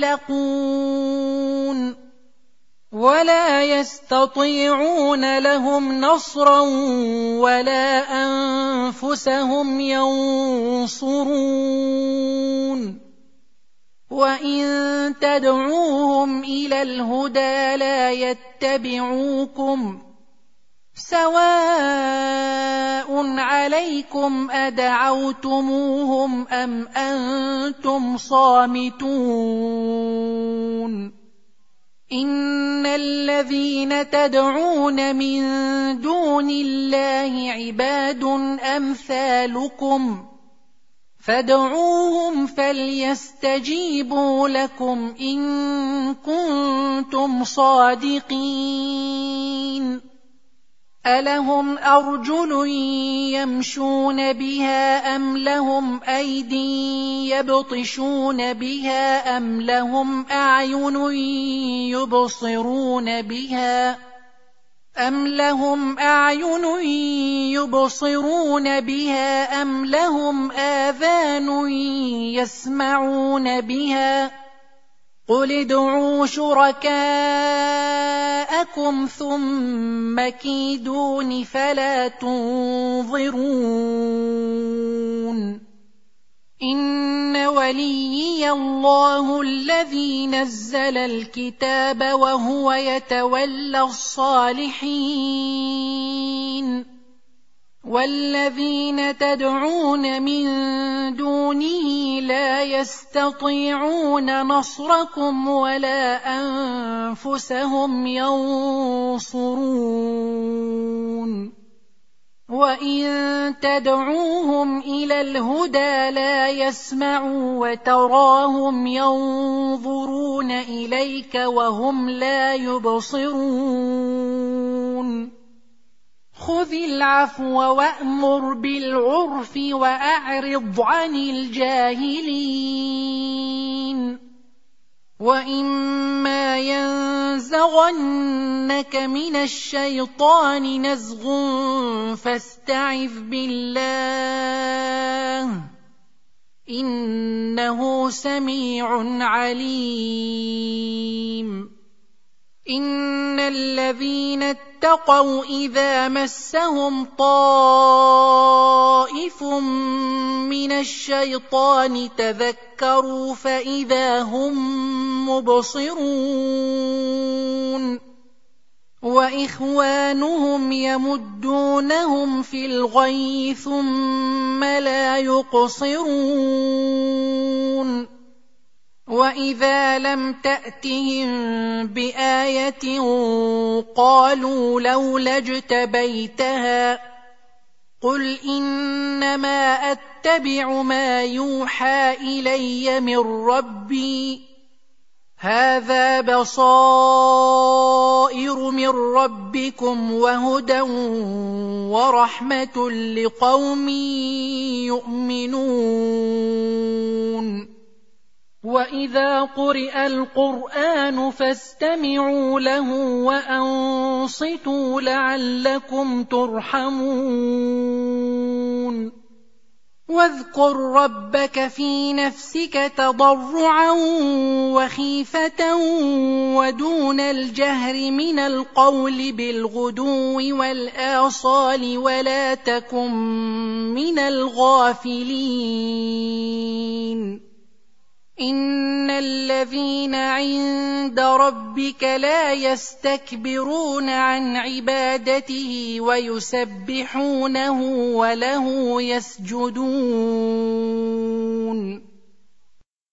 يخلقون ولا يستطيعون لهم نصرا ولا أنفسهم ينصرون وإن تدعوهم إلى الهدى لا يتبعوكم سواء عليكم أدعوتموهم أم أنتم صامتون إن الذين تدعون من دون الله عباد أمثالكم فادعوهم فليستجيبوا لكم إن كنتم صادقين ألهم أرجل يمشون بها أم لهم أيدي يبطشون بها أم لهم أعين يبصرون بها أم لهم أعين يبصرون بها أم لهم آذان يسمعون بها قل ادعوا شركاءكم ثم كيدون فلا تنظرون إن وليي الله الذي نزل الكتاب وهو يتولى الصالحين والذين تدعون من دونه لا يستطيعون نصركم ولا أنفسهم ينصرون وإن تدعوهم إلى الهدى لا يسمعوا وتراهم ينظرون إليك وهم لا يبصرون خذ العفو وأمر بالعرف وأعرض عن الجاهلين وإما ينزغنك من الشيطان نزغ فاستعذ بالله إنه سميع عليم إن الذين اتقوا إذا مسهم طائف من الشيطان تذكروا فإذا هم مبصرون وإخوانهم يمدونهم في الغي ثم لا يقصرون وإذا لم تأتهم بآية قالوا لولا اجتبيتها قل إنما أتبع ما يوحى إلي من ربي هذا بصائر من ربكم وهدى ورحمة لقوم يؤمنون وإذا قرئ القرآن فاستمعوا له وأنصتوا لعلكم ترحمون واذكر ربك في نفسك تضرعا وخيفة ودون الجهر من القول بالغدو والآصال ولا تكن من الغافلين إن الذين عند ربك لا يستكبرون عن عبادته ويسبحونه وله يسجدون